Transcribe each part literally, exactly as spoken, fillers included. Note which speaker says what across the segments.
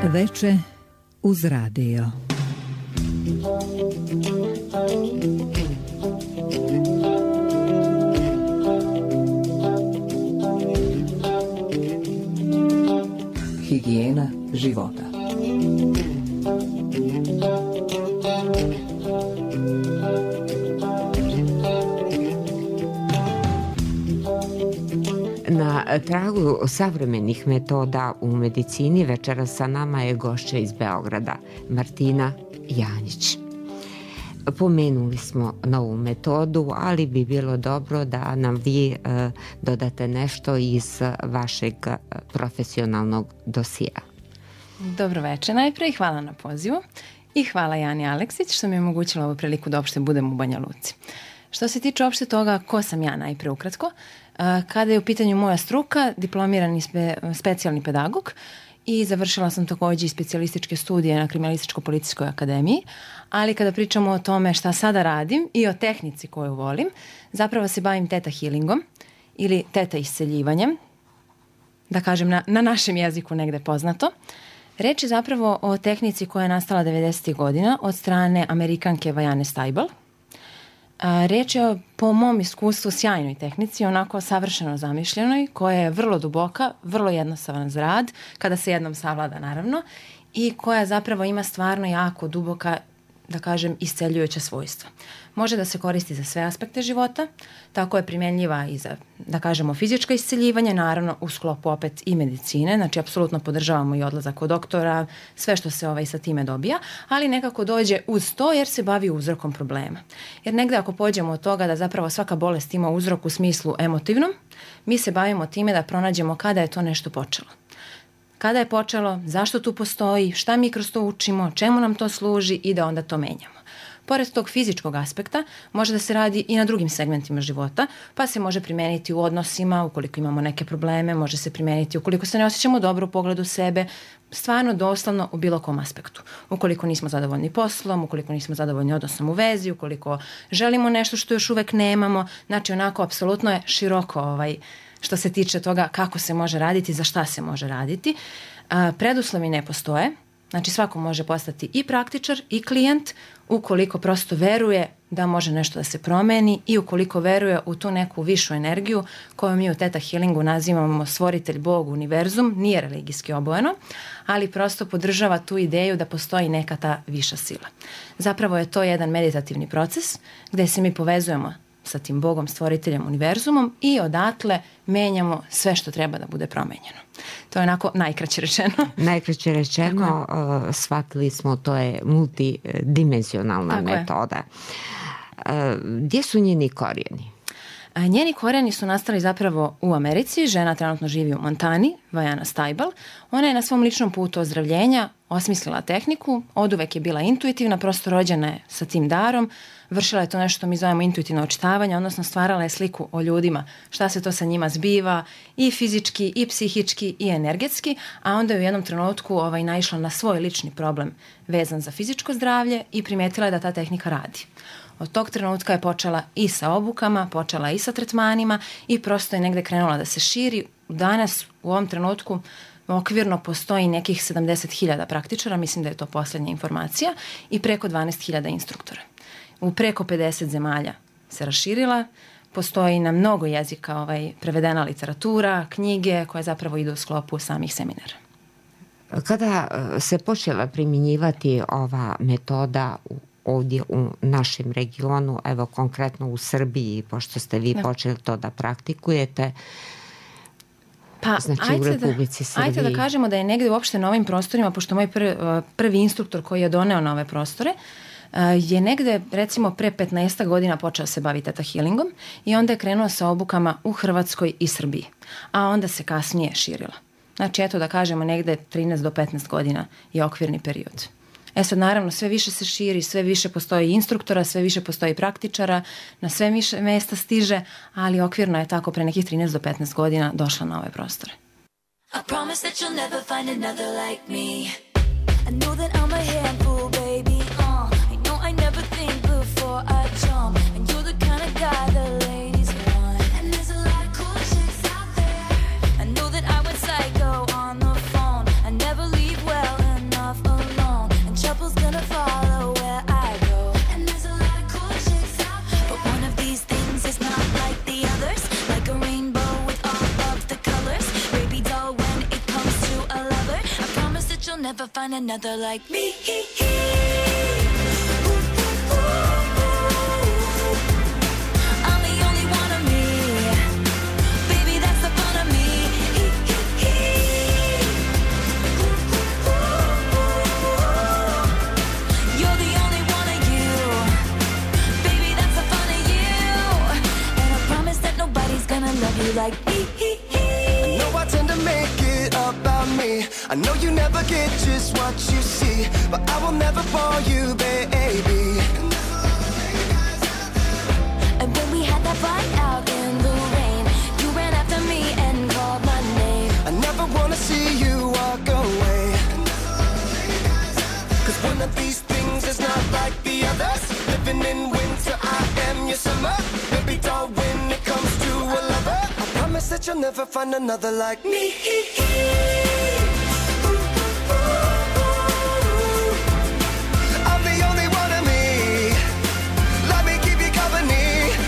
Speaker 1: Veče uz radio.
Speaker 2: Higijena života.
Speaker 3: Na tragu savremenih metoda u medicini večeras sa nama je gošća iz Beograda, Martina Janjić. Pomenuli smo novu metodu, ali bi bilo dobro da nam vi e, dodate nešto iz vašeg profesionalnog dosija.
Speaker 4: Dobro večer najprej, hvala na pozivu i hvala Jani Aleksić što mi je omogućila ovu priliku da uopšte budem u Banja Luci. Što se tiče uopšte toga ko sam ja najpre ukratko, kada je u pitanju moja struka, diplomirani spe, specijalni pedagog i završila sam takođe i specijalističke studije na Kriminalističko-policijskoj akademiji, ali kada pričamo o tome šta sada radim i o tehnici koju volim, zapravo se bavim teta healingom ili teta isceljivanjem, da kažem na, na našem jeziku negde poznato. Reč je zapravo o tehnici koja je nastala devedesetih godina od strane Amerikanke Vajane Stajbal. Reč je po mom iskustvu sjajnoj tehnici, onako savršeno zamišljenoj, koja je vrlo duboka, vrlo jednostavan za rad, kada se jednom savlada naravno, i koja zapravo ima stvarno jako duboka, da kažem, isceljujuća svojstva. Može da se koristi za sve aspekte života, tako je primenljiva i za, da kažemo, fizičko isceljivanje, naravno u sklopu opet i medicine, znači apsolutno podržavamo i odlazak kod doktora, sve što se ovaj sa time dobija, ali nekako dođe uz to jer se bavi uzrokom problema. Jer negde ako pođemo od toga da zapravo svaka bolest ima uzrok u smislu emotivnom, mi se bavimo time da pronađemo kada je to nešto počelo. Kada je počelo, zašto tu postoji, šta mi kroz to učimo, čemu nam to služi i da onda to menjamo. Pored tog fizičkog aspekta, može da se radi i na drugim segmentima života, pa se može primeniti u odnosima, ukoliko imamo neke probleme, može se primeniti ukoliko se ne osjećamo dobro u pogledu sebe, stvarno doslovno u bilo kom aspektu. Ukoliko nismo zadovoljni poslom, ukoliko nismo zadovoljni odnosom u vezi, ukoliko želimo nešto što još uvek nemamo, znači onako apsolutno je široko ovaj, što se tiče toga kako se može raditi, za šta se može raditi. A, preduslovi ne postoje, znači svako može postati i praktičar i klijent ukoliko prosto veruje da može nešto da se promeni i ukoliko veruje u tu neku višu energiju koju mi u Theta Healingu nazivamo stvoritelj, Bog, univerzum, nije religijski obojeno, ali prosto podržava tu ideju da postoji neka ta viša sila. Zapravo je to jedan meditativni proces gde se mi povezujemo sa tim Bogom, stvoriteljem, univerzumom i odatle menjamo sve što treba da bude promenjeno. To je onako najkraće rečeno.
Speaker 3: Najkraće rečeno, uh, shvatili smo, to je multidimenzionalna Tako metoda. Je. Uh, gdje su njeni korijeni?
Speaker 4: A njeni korijeni su nastali zapravo u Americi. Žena trenutno živi u Montani, Vajana Stajbal. Ona je na svom ličnom putu ozdravljenja osmislila tehniku, oduvek je bila intuitivna, prosto rođena je sa tim darom, vršila je to nešto što mi zovemo intuitivno očitavanje, odnosno stvarala je sliku o ljudima, šta se to sa njima zbiva i fizički, i psihički, i energetski, a onda je u jednom trenutku ovaj, naišla na svoj lični problem vezan za fizičko zdravlje i primetila je da ta tehnika radi. Od tog trenutka je počela i sa obukama, počela i sa tretmanima i prosto je negde krenula da se širi. Danas, u ovom trenutku, okvirno postoji nekih sedamdeset hiljada praktičara, mislim da je to poslednja informacija, i preko dvanaest hiljada instruktora. U preko pedeset zemalja se raširila, postoji na mnogo jezika ovaj, prevedena literatura, knjige koje zapravo idu u sklopu samih seminara.
Speaker 3: Kada se počela primjenjivati ova metoda u ovdje u našem regionu, evo konkretno u Srbiji, pošto ste vi počeli to da praktikujete,
Speaker 4: pa,
Speaker 3: znači u Republici
Speaker 4: da,
Speaker 3: Srbiji.
Speaker 4: Ajde da kažemo da je negde uopšte na ovim prostorima, pošto moj prvi, prvi instruktor koji je doneo na ove prostore, je negde recimo pre petnaest godina počeo se baviti Theta Healingom i onda je krenuo sa obukama u Hrvatskoj i Srbiji, a onda se kasnije širila. Znači eto da kažemo negde trinaest do petnaest godina je okvirni period. E sad naravno sve više se širi, sve više postoji instruktora, sve više postoji praktičara, na sve više mesta stiže, ali okvirno je tako pre nekih trinaest do petnaest godina došla na ove prostore. I promise that you'll never find another like me. I know that I'm a handful, baby. Uh, I know I never think before I jump. And you're the kind of guy the ladies want. And there's a lot of cool chicks out there. I know that I went psycho on the phone. I never leave well enough.
Speaker 2: find another like me. I'm the only one of me. Baby, that's the fun of me. You're the only one of you. Baby, that's the fun of you. And I promise that nobody's gonna love you like me.
Speaker 5: I know I tend to make it about me. I know you never get just what you see, but I will never bore you, baby.
Speaker 2: And when we had that fight out in the rain, you ran after me and called my name.
Speaker 5: I never wanna see you walk away, cause one of these things is not like the others. Living in winter, I am your summer. Baby doll, when it comes to a lover, I promise that you'll never find another like me. I'm the only one of me. Let me keep you company.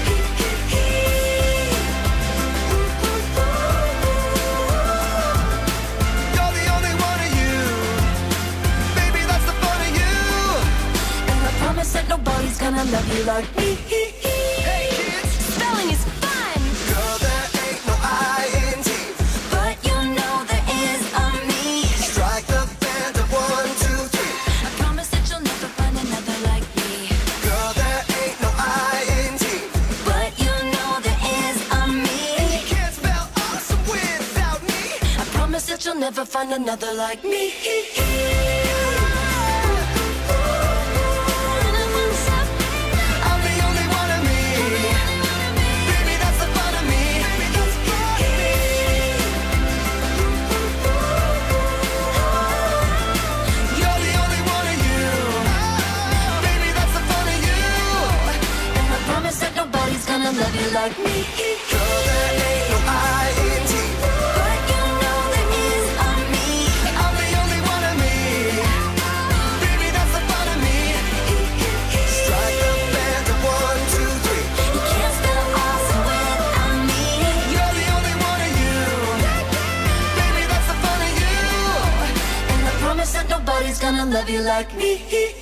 Speaker 5: You're the only one of you. Baby, that's the fun of you.
Speaker 2: And I promise that nobody's gonna love you like me.
Speaker 5: Hey kids,
Speaker 2: Spelling is fun,
Speaker 5: girl, there ain't no I N G.
Speaker 2: but you know there is a me.
Speaker 5: Strike the band of one, two, three.
Speaker 2: I promise that you'll never find another like me.
Speaker 5: Girl, there ain't no I N G.
Speaker 2: But you know there is a me.
Speaker 5: You can't spell awesome without me.
Speaker 2: I promise that you'll never find another like me.
Speaker 5: I'm the only one of me. Baby, that's the fun of me. You're the only one of you. Baby, that's the fun of you.
Speaker 2: And I promise that nobody's gonna love you like me.
Speaker 5: Girl, there ain't no I N G.
Speaker 2: But you know there is a me.
Speaker 5: I'm the only one of me. Baby, that's the fun of me. Strike the band of one, two, three.
Speaker 2: You can't spell awesome without me.
Speaker 5: You're the only one of you. Baby, that's the fun of you.
Speaker 2: And I promise that nobody's gonna love you like me.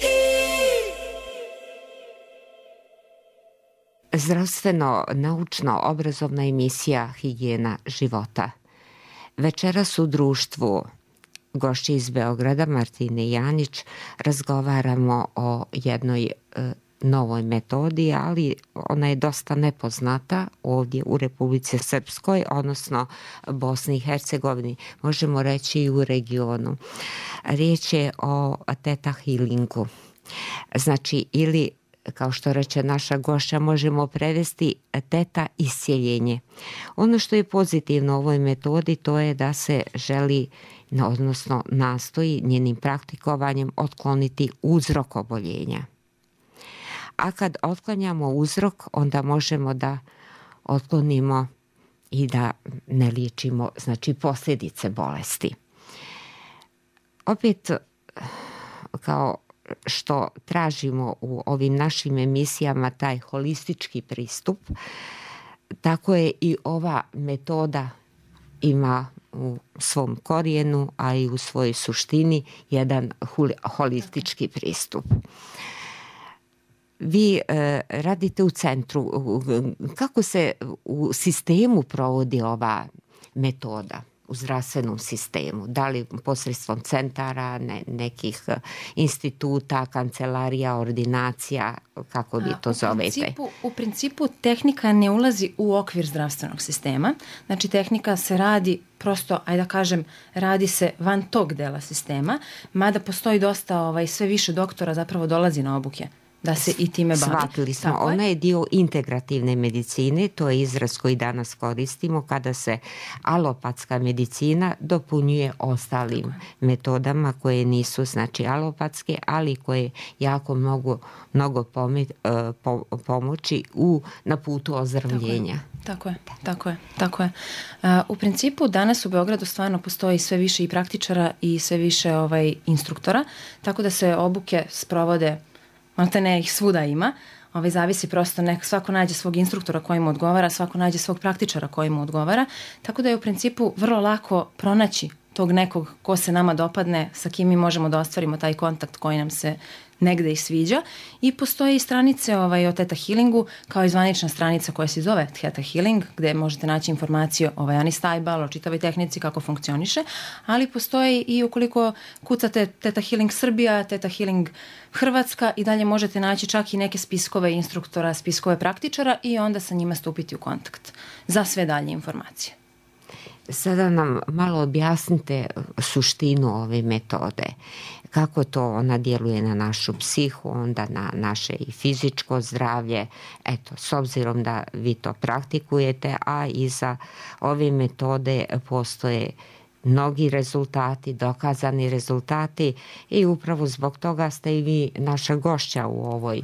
Speaker 3: Zdravstveno, naučno, obrazovna emisija Higijena života. Večeras u društvu gošće iz Beograda, Martine Janić, razgovaramo o jednoj e, novoj metodi, ali ona je dosta nepoznata ovdje u Republici Srpskoj, odnosno Bosni i Hercegovini, možemo reći i u regionu. Riječ je o teta healingu. Znači, ili kao što reče naša gošća, možemo prevesti teta iscijeljenje. Ono što je pozitivno u ovoj metodi, to je da se želi, odnosno nastoji njenim praktikovanjem otkloniti uzrok oboljenja. A kad otklanjamo uzrok, onda možemo da otklonimo i da ne liječimo, znači, posljedice bolesti. Opet, kao što tražimo u ovim našim emisijama taj holistički pristup, tako je i ova metoda ima u svom korijenu, a i u svojoj suštini jedan holistički pristup. Vi e, radite u centru. Kako se u sistemu provodi ova metoda? U zdravstvenom sistemu, da li posredstvom centara, ne, nekih instituta, kancelarija, ordinacija, kako vi to
Speaker 4: u
Speaker 3: zovete?
Speaker 4: Principu, u principu tehnika ne ulazi u okvir zdravstvenog sistema, znači tehnika se radi prosto, ajde da kažem, radi se van tog dela sistema, mada postoji dosta, ovaj, sve više doktora zapravo dolazi na obuke da se i time bavi.
Speaker 3: Shvatili smo, ona je dio integrativne medicine, to je izraz koji danas koristimo kada se alopatska medicina dopunjuje ostalim Tako. metodama koje nisu, znači, alopatske, ali koje jako mnogo, mnogo pome, po, pomoći u, na putu ozdravljenja.
Speaker 4: Tako je, tako je, tako je. Uh, u principu danas u Beogradu stvarno postoji sve više i praktičara i sve više ovaj, instruktora, tako da se obuke sprovode, maltene ne ih svuda ima, ovaj, zavisi prosto, nek, svako nađe svog instruktora koji mu odgovara, svako nađe svog praktičara koji mu odgovara, tako da je u principu vrlo lako pronaći tog nekog ko se nama dopadne, sa kim mi možemo da ostvarimo taj kontakt koji nam se negde i sviđa. I postoje i stranice ovaj, o Theta Healingu, kao i zvanična stranica koja se zove Theta Healing, gde možete naći informacije o Vajani Stajbal, o čitavoj tehnici, kako funkcioniše, ali postoji i ukoliko kucate Theta Healing Srbija, Theta Healing Hrvatska, i dalje možete naći čak i neke spiskove instruktora, spiskove praktičara i onda sa njima stupiti u kontakt za sve dalje informacije.
Speaker 3: Sada nam malo objasnite suštinu ove metode. Kako to ona djeluje na našu psihu, onda na naše i fizičko zdravlje. Eto, s obzirom da vi to praktikujete, a iza ove metode postoje mnogi rezultati, dokazani rezultati, i upravo zbog toga ste i vi naša gošća u ovoj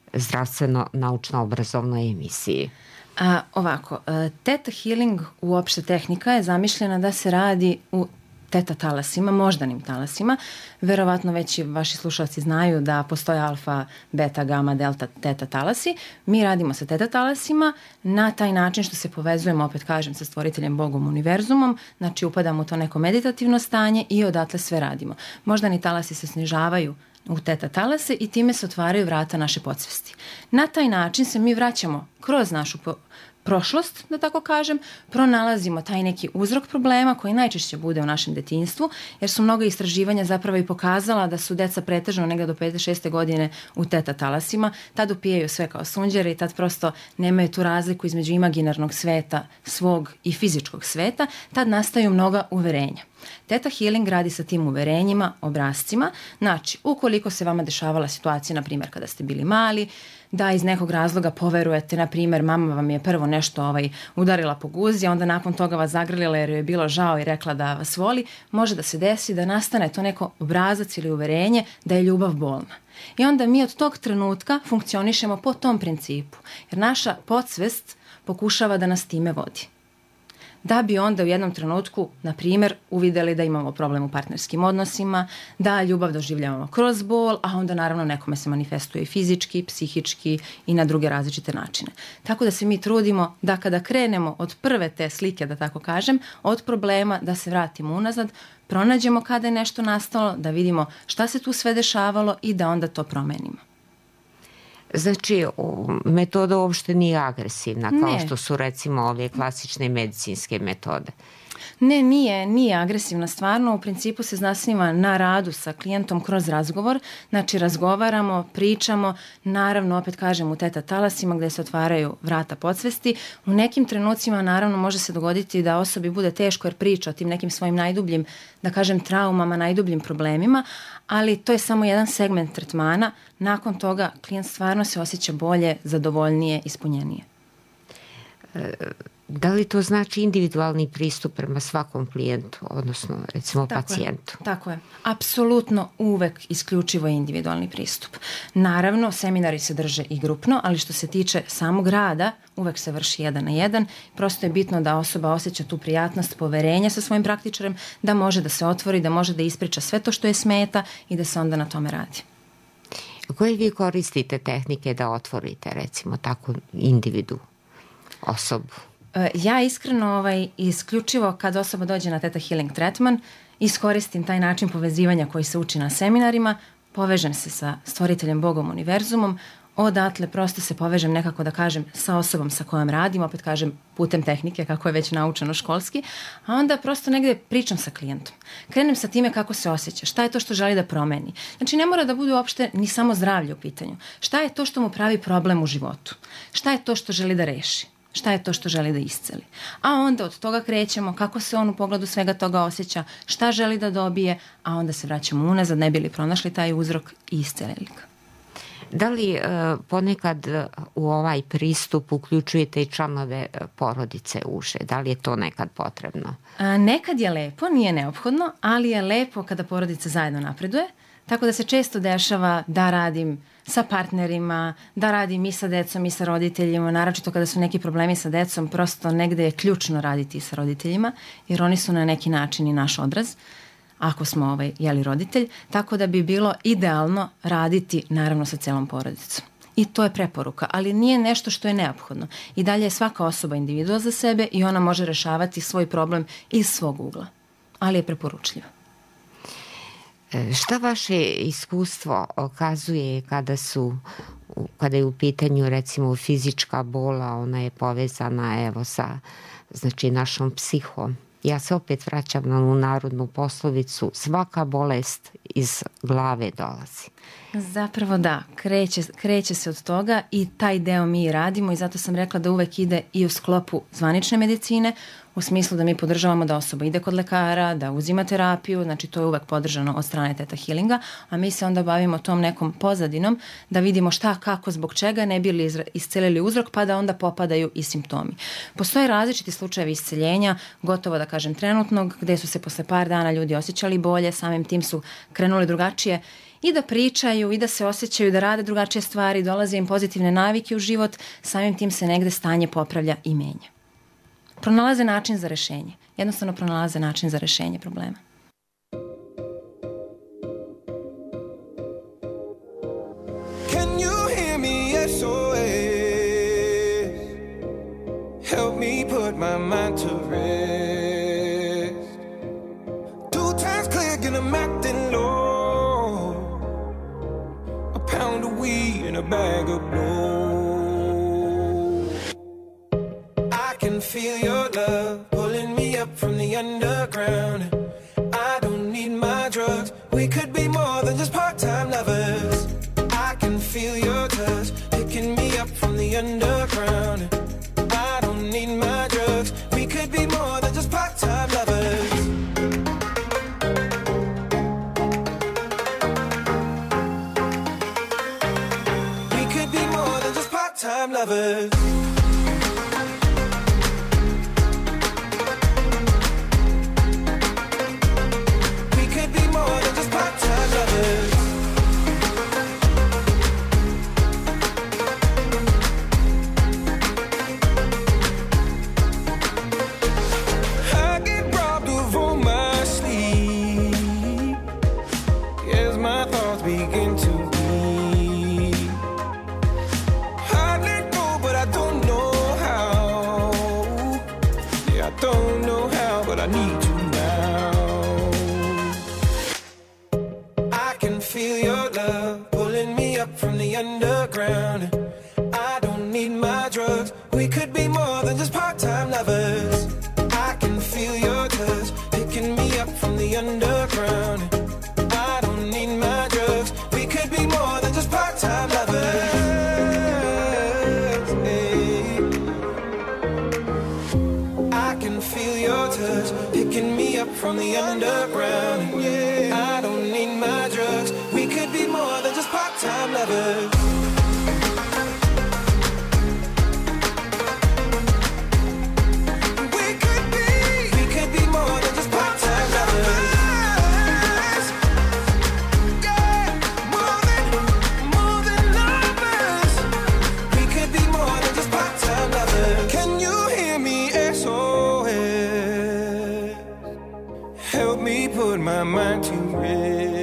Speaker 3: zdravstveno-naučno-obrazovnoj emisiji.
Speaker 4: A, ovako, Theta Healing, uopšte tehnika, je zamišljena da se radi u teta talasima, moždanim talasima. Verovatno već i vaši slušalci znaju da postoje alfa, beta, gama, delta, teta talasi. Mi radimo sa teta talasima na taj način što se povezujemo, opet kažem, sa stvoriteljem Bogom, univerzumom, znači upadamo u to neko meditativno stanje i odatle sve radimo. Moždani talasi se snižavaju u teta talase i time se otvaraju vrata naše podsvesti. Na taj način se mi vraćamo kroz našu po- prošlost, da tako kažem, pronalazimo taj neki uzrok problema koji najčešće bude u našem detinjstvu, jer su mnoga istraživanja zapravo i pokazala da su deca pretežno negde do pete šeste godine u teta talasima, tad upijaju sve kao sunđere i tad prosto nemaju tu razliku između imaginarnog sveta svog i fizičkog sveta, tad nastaju mnoga uverenja. Theta Healing radi sa tim uverenjima, obrascima, znači ukoliko se vama dešavala situacija, na primjer kada ste bili mali, da iz nekog razloga poverujete, na primjer mama vam je prvo nešto ovaj, udarila po guzi, a onda nakon toga vas zagrlila jer joj je bilo žao i rekla da vas voli, može da se desi da nastane to neko obrazac ili uverenje da je ljubav bolna. I onda mi od tog trenutka funkcionišemo po tom principu, jer naša podsvest pokušava da nas time vodi. Da bi onda u jednom trenutku, na primjer, uvideli da imamo problem u partnerskim odnosima, da ljubav doživljavamo kroz bol, a onda naravno nekome se manifestuje i fizički, psihički i na druge različite načine. Tako da se mi trudimo da kada krenemo od prve te slike, da tako kažem, od problema da se vratimo unazad, pronađemo kada je nešto nastalo, da vidimo šta se tu sve dešavalo i da onda to promenimo.
Speaker 3: Znači, metoda uopšte nije agresivna, kao
Speaker 4: Ne.
Speaker 3: što su recimo ove klasične medicinske metode.
Speaker 4: Ne, nije, nije agresivna stvarno, u principu se zasniva na radu sa klijentom kroz razgovor, znači razgovaramo, pričamo, naravno opet kažem u teta talasima gde se otvaraju vrata podsvesti. U nekim trenucima naravno može se dogoditi da osobi bude teško jer priča o tim nekim svojim najdubljim, da kažem traumama, najdubljim problemima, ali to je samo jedan segment tretmana, nakon toga klijent stvarno se osjeća bolje, zadovoljnije, ispunjenije.
Speaker 3: Da li to znači individualni pristup prema svakom klijentu, odnosno recimo
Speaker 4: Tako
Speaker 3: pacijentu?
Speaker 4: Je, tako je. Apsolutno uvek isključivo individualni pristup. Naravno, seminari se drže i grupno, ali što se tiče samog rada, uvek se vrši jedan na jedan. Prosto je bitno da osoba osjeća tu prijatnost, poverenja sa svojim praktičarem, da može da se otvori, da može da ispriča sve to što je smeta i da se onda na tome radi.
Speaker 3: Koje vi koristite tehnike da otvorite, recimo, takvu individu, osobu?
Speaker 4: Ja iskreno ovaj, isključivo kad osoba dođe na Theta Healing tretman, iskoristim taj način povezivanja koji se uči na seminarima, povežem se sa stvoriteljem Bogom, univerzumom, odatle prosto se povežem nekako da kažem sa osobom sa kojom radim, opet kažem putem tehnike kako je već naučeno školski, a onda prosto negde pričam sa klijentom. Krenem sa time kako se osjeća, šta je to što želi da promeni. Znači ne mora da bude uopšte ni samo zdravlje u pitanju. Šta je to što mu pravi problem u životu? Šta je to što želi da reši? Šta je to što želi da isceli. A onda od toga krećemo kako se on u pogledu svega toga osjeća, šta želi da dobije, a onda se vraćamo unazad, ne bi li pronašli taj uzrok i iscelili ga.
Speaker 3: Da li e, ponekad u ovaj pristup uključujete i članove porodice uže? Da li je to nekad potrebno?
Speaker 4: A, nekad je lepo, nije neophodno, ali je lepo kada porodica zajedno napreduje, tako da se često dešava da radim sa partnerima, da radim i sa decom i sa roditeljima, naročito kada su neki problemi sa decom, prosto negde je ključno raditi sa roditeljima, jer oni su na neki način i naš odraz, ako smo ovaj, jeli roditelj, tako da bi bilo idealno raditi naravno sa celom porodicom. I to je preporuka, ali nije nešto što je neophodno. I dalje je svaka osoba individual za sebe i ona može rešavati svoj problem iz svog ugla. ali je preporučljiva.
Speaker 3: Šta vaše iskustvo okazuje kada su kada je u pitanju recimo fizička bola, ona je povezana evo sa znači našom psihom. Ja se opet vraćam na onu narodnu poslovicu, svaka bolest iz glave dolazi.
Speaker 4: Zapravo da, kreće, kreće se od toga i taj deo mi radimo i zato sam rekla da uvek ide i u sklopu zvanične medicine, u smislu da mi podržavamo da osoba ide kod lekara, da uzima terapiju, znači to je uvek podržano od strane Theta Healinga, a mi se onda bavimo tom nekom pozadinom da vidimo šta, kako, zbog čega ne bi li iscelili uzrok pa da onda popadaju i simptomi. Postoje različiti slučajevi isceljenja, gotovo da kažem trenutnog, gde su se posle par dana ljudi osjećali bolje, samim tim su krenuli drugačije i da pričaju i da se osjećaju, da rade drugačije stvari, dolaze im pozitivne navike u život, samim tim se negde stanje popravlja i menja. Pronalaze način za rešenje. Jednostavno pronalaze način za rešenje problema.
Speaker 5: Can you hear me? S O S. Help me put my mind to rest. Two times clear, get 'em acting low. A pound of weed and a bag of blow. I can feel your love pulling me up from the underground. I don't need my drugs. We could be more than just part-time lovers. I can feel your touch picking me up from the underground. I don't need my drugs. We could be more than just part-time lovers. We could be more than just part-time lovers. From the underground, yeah. I don't need my drugs. We could be more than just part-time lovers. We could be, we could be more than just part-time lovers. Yeah, more than, more than lovers. We could be more than just part-time lovers. Can you hear me? S O S. Help me put my mind to rest.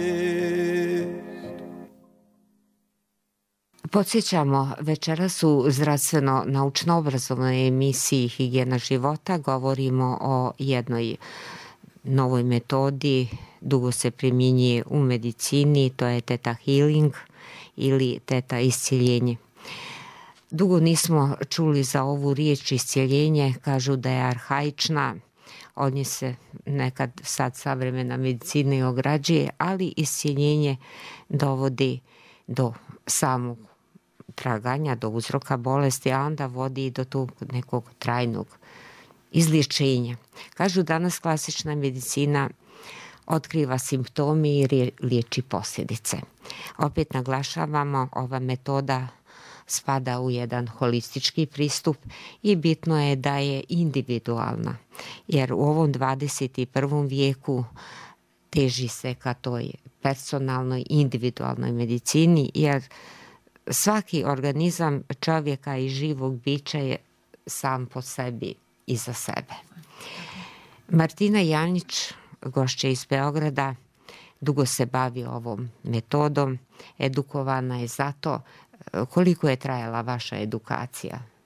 Speaker 3: Podsjećamo, večeras u zdravstveno-naučno-obrazovnoj emisiji Higijena života govorimo o jednoj novoj metodi, dugo se primjenjuje u medicini, to je Theta Healing ili Theta iscjeljenje. Dugo nismo čuli za ovu riječ iscjeljenje, kažu da je arhaična, od nje se nekad sad savremena medicina i ograđuje, ali iscjeljenje dovodi do samog traganja, do uzroka bolesti, a onda vodi i do tog nekog trajnog izlječenja. Kažu danas klasična medicina otkriva simptome i liječi posljedice. Opet naglašavamo, ova metoda spada u jedan holistički pristup i bitno je da je individualna, jer u ovom dvadeset prvom vijeku teži se ka toj personalnoj, individualnoj medicini, jer svaki organizam čovjeka i živog bića je sam po sebi i za sebe. Martina Janjić, gošća iz Beograda, dugo se bavi ovom metodom, edukovana je za to. Koliko je trajala vaša edukacija?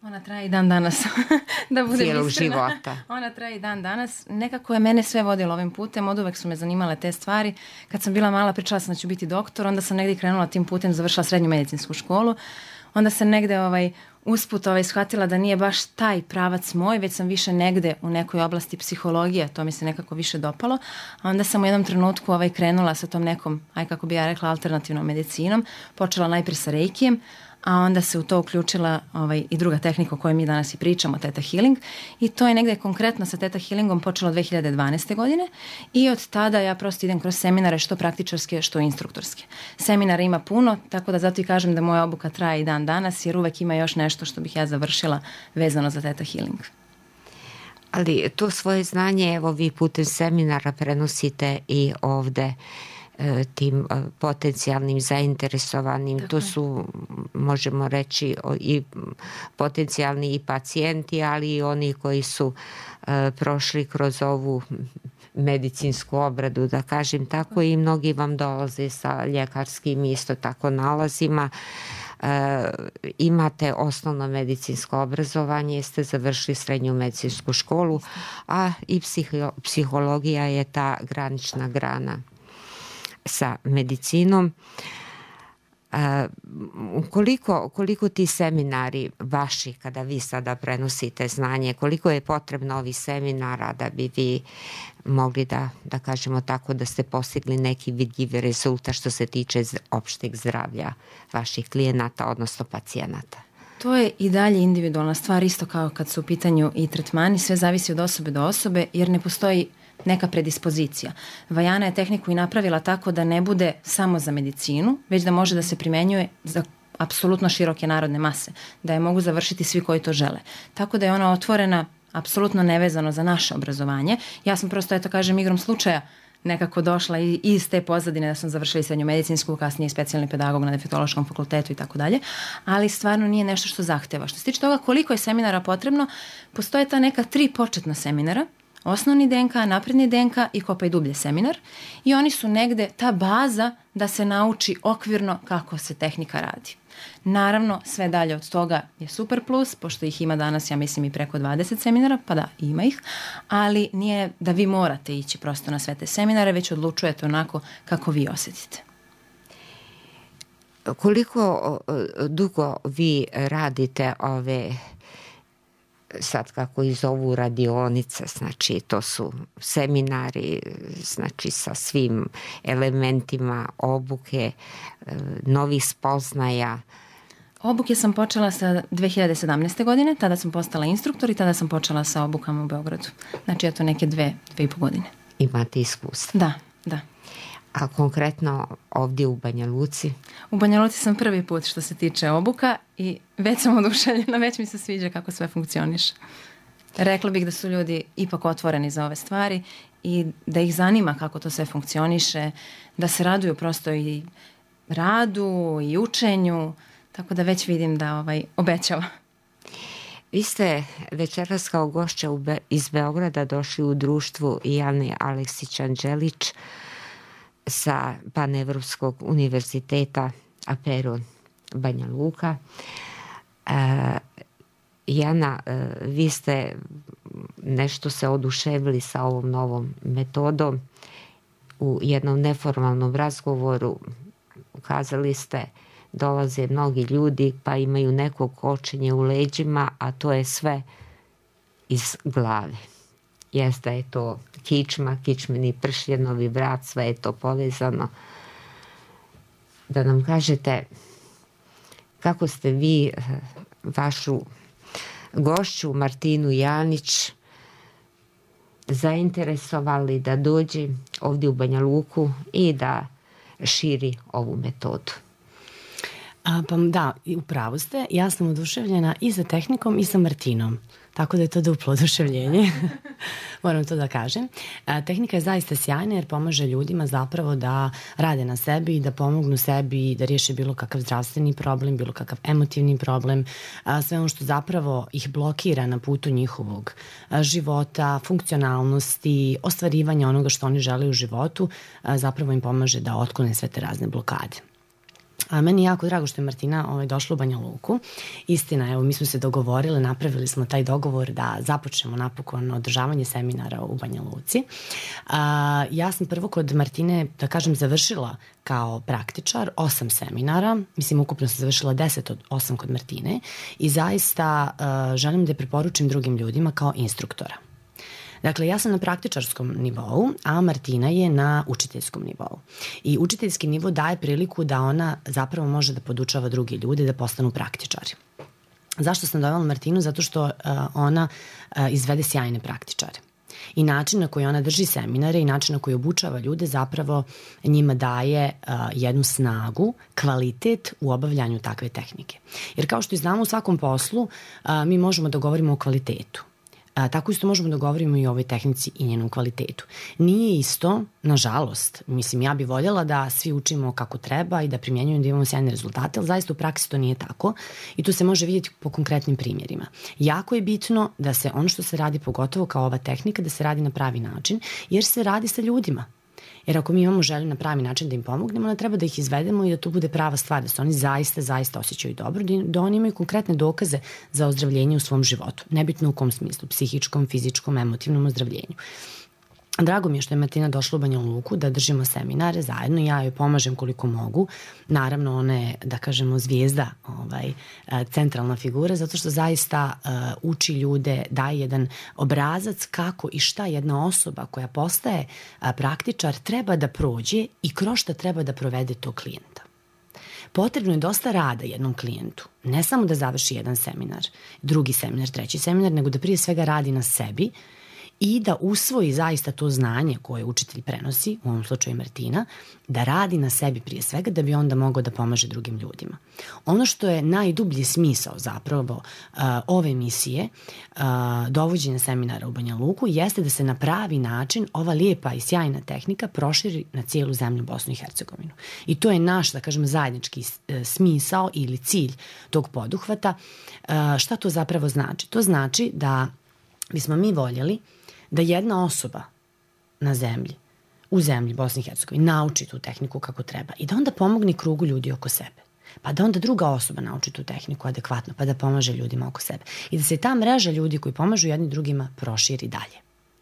Speaker 4: Ona traje i dan danas. Da budem
Speaker 3: Cijelog
Speaker 4: iskrena.
Speaker 3: života.
Speaker 4: Ona traje i dan danas. Nekako je mene sve vodilo ovim putem. Od uvek su me zanimale te stvari. Kad sam bila mala, pričala sam da ću biti doktor. Onda sam negdje krenula tim putem, završila srednju medicinsku školu. Onda sam negde ovaj, usput ovaj, shvatila da nije baš taj pravac moj, već sam više negde u nekoj oblasti psihologije. To mi se nekako više dopalo. A onda sam u jednom trenutku ovaj, krenula sa tom nekom, aj kako bi ja rekla, alternativnom medicinom. Počela najprije sa reikijem, a onda se u to uključila ovaj, i druga tehnika o kojoj mi danas i pričamo, Theta Healing. I to je negde konkretno sa Theta Healingom počelo dve hiljade dvanaeste. godine i od tada ja prosto idem kroz seminare što praktičarske, što instruktorske. Seminara ima puno, tako da zato i kažem da moja obuka traje i dan danas, jer uvek ima još nešto što bih ja završila vezano za Theta Healing.
Speaker 3: Ali to svoje znanje, evo vi putem seminara prenosite i ovde tim potencijalnim zainteresovanim. Tako to su, možemo reći, i potencijalni i pacijenti, ali i oni koji su uh, prošli kroz ovu medicinsku obradu, da kažem tako, i mnogi vam dolaze sa ljekarskim isto tako nalazima. Uh, imate osnovno medicinsko obrazovanje, ste završili srednju medicinsku školu, a i psiho- psihologija je ta granična grana sa medicinom. Uh, koliko, koliko ti seminari vaši, kada vi sada prenosite znanje, koliko je potrebno ovih seminara da bi vi mogli da, da kažemo tako, da ste postigli neki vidljivi rezultat što se tiče opšteg zdravlja vaših klijenata, odnosno pacijenata?
Speaker 4: To je i dalje individualna stvar, isto kao kad su u pitanju i tretmani, sve zavisi od osobe do osobe, jer ne postoji neka predispozicija. Vajana je tehniku i napravila tako da ne bude samo za medicinu, već da može da se primenjuje za apsolutno široke narodne mase, da je mogu završiti svi koji to žele. Tako da je ona otvorena apsolutno nevezano za naše obrazovanje. Ja sam prosto, eto kažem, igrom slučaja nekako došla i iz te pozadine da sam završila i srednju medicinsku, kasnije specijalni pedagog na defektološkom fakultetu i tako dalje, ali stvarno nije nešto što zahteva. Što se tiče toga koliko je seminara potrebno, postoje ta neka tri početna seminara, osnovni D N K, napredni D N K i Kopaj dublje seminar, i oni su negde ta baza da se nauči okvirno kako se tehnika radi. Naravno, sve dalje od toga je super plus, pošto ih ima danas, ja mislim, i preko dvadeset seminara, pa da, ima ih, ali nije da vi morate ići prosto na sve te seminare, već odlučujete onako kako vi osjetite.
Speaker 3: Koliko dugo vi radite ove, sad kako ih zovu, radionice, znači to su seminari, znači sa svim elementima obuke, novih spoznaja?
Speaker 4: Obuke sam počela sa dve hiljade sedamnaeste. godine, tada sam postala instruktor i tada sam počela sa obukama u Beogradu. Znači, eto neke dve, dve i po godine.
Speaker 3: Imate iskustvo?
Speaker 4: Da, da.
Speaker 3: A konkretno ovdje u Banja Luci?
Speaker 4: U Banja Luci sam prvi put što se tiče obuka i već sam oduševljena, već mi se sviđa kako sve funkcioniše. Rekla bih da su ljudi ipak otvoreni za ove stvari i da ih zanima kako to sve funkcioniše, da se raduju prosto i radu i učenju, tako da već vidim da ovaj, obećava.
Speaker 3: Vi ste večeras kao gošća Be- iz Beograda došli u društvu Jane Aleksić-Anđelić sa Panevropskog univerziteta Aperon Banja Luka. E, Jana, e, vi ste nešto se oduševili sa ovom novom metodom. U jednom neformalnom razgovoru ukazali ste, dolaze mnogi ljudi pa imaju neko kočenje u leđima, a to je sve iz glave. Jeste je to kičma, kičmeni pršljenovi vrat, sve je to povezano. Da nam kažete kako ste vi vašu gošću Martinu Janić zainteresovali da dođe ovdje u Banja Luku i da širi ovu metodu.
Speaker 6: A, pa da, u pravu ste. Ja sam oduševljena i sa tehnikom i sa Martinom. Tako da je to duplo oduševljenje. Moram to da kažem. A, tehnika je zaista sjajna jer pomaže ljudima zapravo da rade na sebi i da pomognu sebi i da riješe bilo kakav zdravstveni problem, bilo kakav emotivni problem, a, sve ono što zapravo ih blokira na putu njihovog a, života, funkcionalnosti, ostvarivanja onoga što oni žele u životu, a, zapravo im pomaže da otklone sve te razne blokade. A meni je jako drago što je Martina ovaj, došla u Banja Luku. Istina, evo, mi smo se dogovorili, napravili smo taj dogovor da započnemo napokon održavanje seminara u Banja Luci. A, ja sam prvo kod Martine, da kažem, završila kao praktičar osam seminara. Mislim, ukupno sam završila deset od osam kod Martine i zaista a, želim da je preporučim drugim ljudima kao instruktora. Dakle, ja sam na praktičarskom nivou, a Martina je na učiteljskom nivou. I učiteljski nivo daje priliku da ona zapravo može da podučava drugi ljude da postanu praktičari. Zašto sam dovela Martinu? Zato što uh, ona uh, izvede sjajne praktičare. I način na koji ona drži seminare i način na koji obučava ljude zapravo njima daje uh, jednu snagu, kvalitet u obavljanju takve tehnike. Jer kao što i znamo u svakom poslu, uh, mi možemo da govorimo o kvalitetu. A, tako isto možemo da govorimo i o ovoj tehnici i njenom kvalitetu. Nije isto, nažalost, mislim, ja bi voljela da svi učimo kako treba i da primjenjujemo da imamo sjajne rezultate, ali zaista u praksi to nije tako i to se može vidjeti po konkretnim primjerima. Jako je bitno da se ono što se radi, pogotovo kao ova tehnika, da se radi na pravi način, jer se radi sa ljudima. Jer ako mi imamo želju na pravi način da im pomognemo, onda treba da ih izvedemo i da to bude prava stvar, da se oni zaista, zaista osjećaju dobro, da oni imaju konkretne dokaze za ozdravljenje u svom životu. Nebitno u kom smislu, psihičkom, fizičkom, emotivnom ozdravljenju. Drago mi je što je Martina došla u Banja Luku da držimo seminare zajedno, ja joj pomažem koliko mogu. Naravno, ona je, da kažemo, zvijezda, ovaj, centralna figura, zato što zaista uh, uči ljude, daje jedan obrazac kako i šta jedna osoba koja postaje uh, praktičar treba da prođe i kroz šta treba da provede tog klijenta. Potrebno je dosta rada jednom klijentu. Ne samo da završi jedan seminar, drugi seminar, treći seminar, nego da prije svega radi na sebi i da usvoji zaista to znanje koje učitelj prenosi, u ovom slučaju Martina, da radi na sebi prije svega da bi onda mogao da pomaže drugim ljudima. Ono što je najdublji smisao zapravo uh, ove misije, uh, dovođenja seminara u Banja Luku, jeste da se na pravi način ova lijepa i sjajna tehnika proširi na cijelu zemlju Bosnu i Hercegovinu. I to je naš, da kažem, zajednički uh, smisao ili cilj tog poduhvata. Uh, šta to zapravo znači? To znači da bismo mi voljeli da jedna osoba na zemlji, u zemlji Bosni i Hercegovini, nauči tu tehniku kako treba i da onda pomogne krugu ljudi oko sebe. Pa da onda druga osoba nauči tu tehniku adekvatno, pa da pomaže ljudima oko sebe. I da se ta mreža ljudi koji pomažu jedni drugima proširi dalje.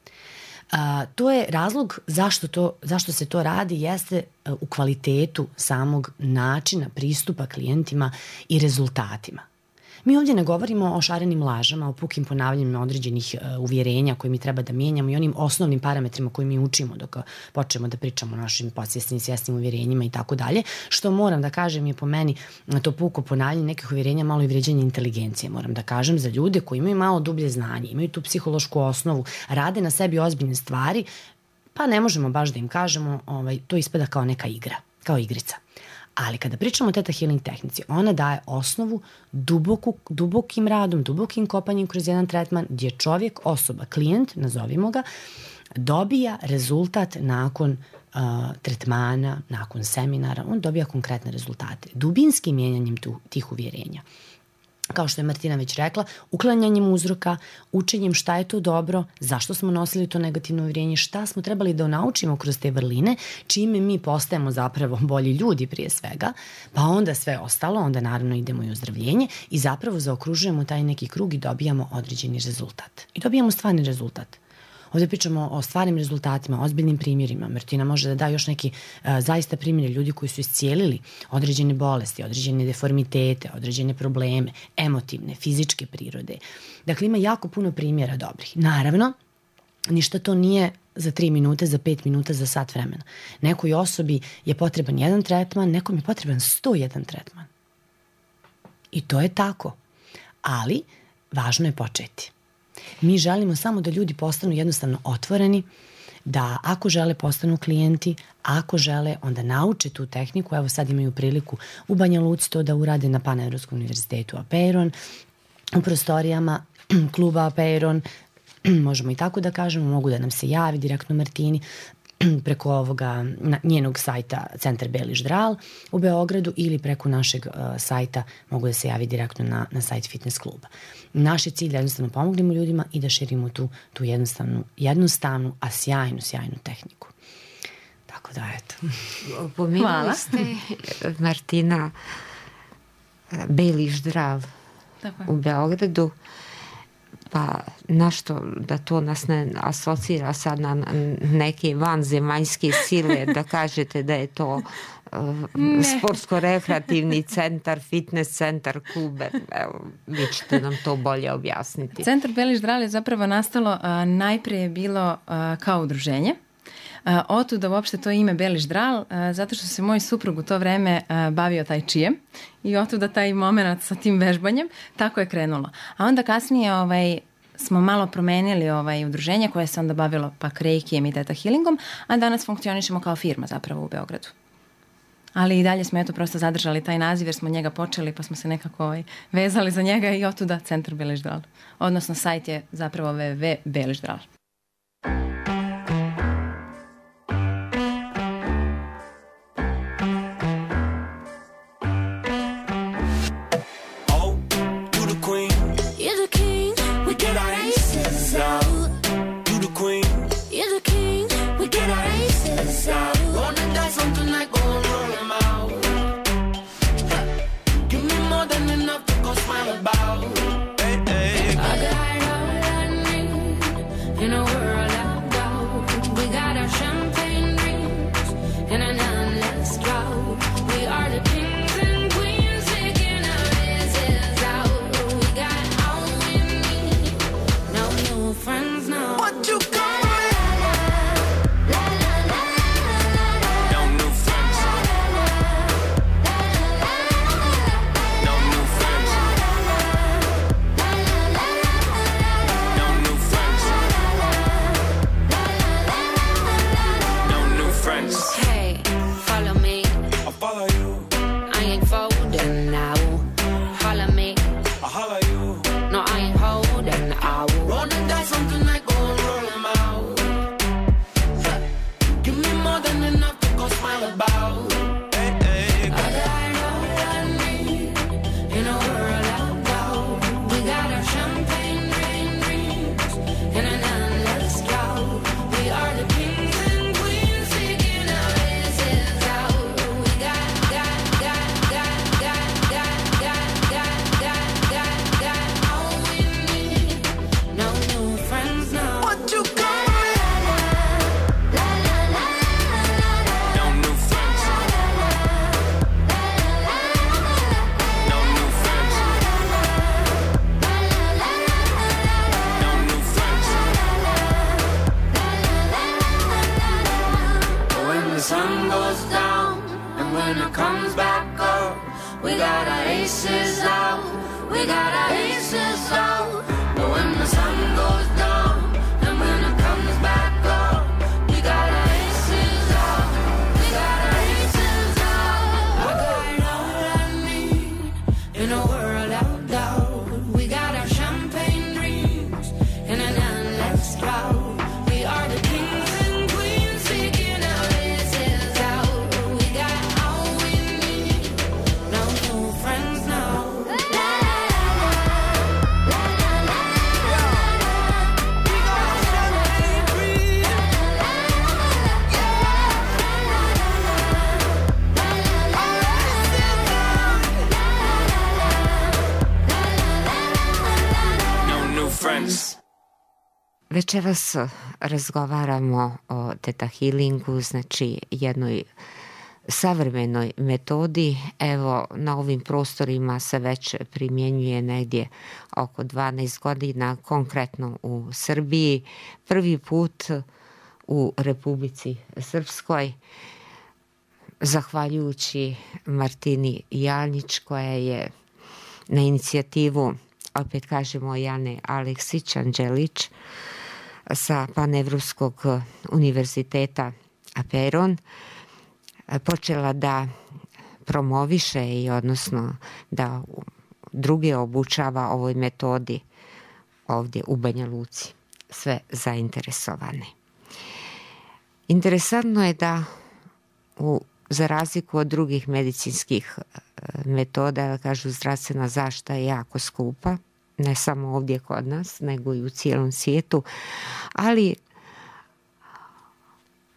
Speaker 6: A, to je razlog zašto, to, zašto se to radi, jeste u kvalitetu samog načina pristupa klijentima i rezultatima. Mi ovdje ne govorimo o šarenim lažama, o pukim ponavljanjima određenih uh, uvjerenja koje mi treba da mijenjamo i onim osnovnim parametrima koje mi učimo dok počnemo da pričamo o našim podsvjesnim i svjesnim uvjerenjima i tako dalje, što moram da kažem je po meni to puko ponavljanje nekih uvjerenja malo i vrijeđanje inteligencije, moram da kažem, za ljude koji imaju malo dublje znanje, imaju tu psihološku osnovu, rade na sebi ozbiljne stvari, pa ne možemo baš da im kažemo, ovaj, to ispada kao neka igra, kao igrica. Ali kada pričamo o Theta Healing tehnici, ona daje osnovu duboku, dubokim radom, dubokim kopanjem kroz jedan tretman gdje čovjek, osoba, klijent, nazovimo ga, dobija rezultat nakon uh, tretmana, nakon seminara, on dobija konkretne rezultate. Dubinskim mijenjanjem tu, tih uvjerenja. Kao što je Martina već rekla, uklanjanjem uzroka, učenjem šta je to dobro, zašto smo nosili to negativno uvjerenje, šta smo trebali da naučimo kroz te vrline, čime mi postajemo zapravo bolji ljudi prije svega, pa onda sve ostalo, onda naravno idemo i ozdravljenje i zapravo zaokružujemo taj neki krug i dobijamo određeni rezultat. I dobijamo stvarni rezultat. Ovdje pričamo o stvarnim rezultatima, ozbiljnim primjerima. Martina može da da još neki uh, zaista primjere ljudi koji su iscijelili određene bolesti, određene deformitete, određene probleme, emotivne, fizičke prirode. Dakle, ima jako puno primjera dobrih. Naravno, ništa to nije za tri minute, za pet minuta, za sat vremena. Nekoj osobi je potreban jedan tretman, nekom je potreban sto jedan tretman. I to je tako. Ali, važno je početi. Mi želimo samo da ljudi postanu jednostavno otvoreni, da ako žele postanu klijenti, ako žele onda nauče tu tehniku. Evo sad imaju priliku u Banja Luci to da urade na Paneuropskom univerzitetu Apeiron, u prostorijama kluba Apeiron, možemo i tako da kažemo, mogu da nam se javi direktno Martini preko ovoga njenog sajta Centar Beliš Dral u Beogradu ili preko našeg uh, sajta mogu da se javi direktno na, na sajt fitness kluba. Naš je cilj da jednostavno pomognemo ljudima i da širimo tu, tu jednostavnu, jednostavnu, a sjajnu, sjajnu tehniku. Tako da, eto.
Speaker 3: Pomenuli
Speaker 4: Hvala.
Speaker 3: ste, Martina, Beli ždral
Speaker 4: Tako je.
Speaker 3: u Beogradu. Pa našto da to nas ne asocira sad na neke vanzemaljske sile, da kažete da je to uh, sportsko-rekreativni centar, fitness centar, klube. Evo, vi ćete nam to bolje objasniti.
Speaker 4: Centar Beli ždral je zapravo nastalo, a, najprije je bilo a, kao udruženje. A, otuda uopšte to ime Beli ždral, a, zato što se moj suprug u to vreme a, bavio tai chijem i otuda taj moment sa tim vežbanjem, tako je krenulo. A onda kasnije ovaj, smo malo promenili ovaj udruženje koje se onda bavilo pak reikijem i teta healingom, a danas funkcionišemo kao firma zapravo u Beogradu. Ali i dalje smo eto prosto zadržali taj naziv jer smo njega počeli pa smo se nekako ovaj, vezali za njega i otuda Centar Beli ždral. Odnosno sajt je zapravo w w w tačka beli ždral.
Speaker 5: Oh, you the queen,
Speaker 2: You're the king, we get our aces out.
Speaker 5: you the queen.
Speaker 2: You're the king, we get our aces out.
Speaker 5: Wanna die something like gold, roll 'em out. Give me more than enough to go smile about. Hey, hey.
Speaker 2: I got all I need in a world of gold. We got our champagne drinks and an endless drought. We are the kings and queens taking our aces out. We got all we need, no new friends, no.
Speaker 5: What you call me?
Speaker 2: La la la la la.
Speaker 5: No new friends. No new friends. No new friends. No new friends.
Speaker 2: Hey, follow me.
Speaker 5: I follow you.
Speaker 2: I ain't folding now. Follow me.
Speaker 5: I holler you.
Speaker 2: No, I ain't holding out.
Speaker 5: Wanna die something like gold, roll 'em out. Give me more than enough to go smile about. Hey, hey.
Speaker 2: I got all I need in a world of gold. We got our champagne drinks and an endless drought. We are the kings and queens taking our aces out. We got, got, got, got, got, got, got, got, got, got, got all we need. No new friends, no.
Speaker 5: What you call me?
Speaker 2: La la la la la.
Speaker 5: No new friends. No new friends. No new friends.
Speaker 2: When the sun goes down and when it comes back up, we got our aces out. We got our aces out. But when the sun goes down and when it comes back up, we got our aces out. We got our aces out. I got all I need in a world of doubt. We got our champagne dreams and an endless drought. We are the kings and queens taking our aces out. We got all we need. No new friends, no. La la la la la
Speaker 5: No new friends.
Speaker 3: Večeras razgovaramo o teta healingu, znači jednoj savremenoj metodi. Evo, na ovim prostorima se već primjenjuje negdje oko dvanaest godina, konkretno u Srbiji. Prvi put u Republici Srpskoj, zahvaljujući Martini Janjić, koja je na inicijativu, opet kažemo, Jane Aleksić Anđelić sa Panevropskog univerziteta Aperon, počela da promoviše i odnosno da druge obučava ovoj metodi ovdje u Banja Luci, sve zainteresovane. Interesantno je da u, za razliku od drugih medicinskih metoda, kažu, zdravstvena zaštita je jako skupa, ne samo ovdje kod nas, nego i u cijelom svijetu, ali